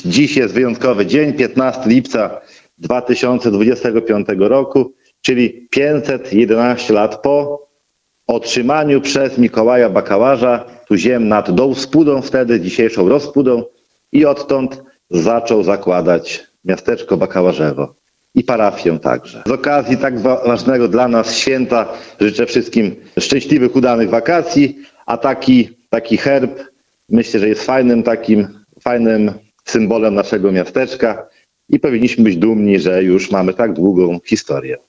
Dziś jest wyjątkowy dzień, 15 lipca 2025 roku, czyli 511 lat po otrzymaniu przez Mikołaja Bakałaża tu ziem nad Dołspódą, wtedy dzisiejszą Rozpudą, i odtąd zaczął zakładać miasteczko Bakałażewo i parafię także. Z okazji tak ważnego dla nas święta życzę wszystkim szczęśliwych, udanych wakacji, a taki herb myślę, że jest fajnym symbolem naszego miasteczka i powinniśmy być dumni, że już mamy tak długą historię.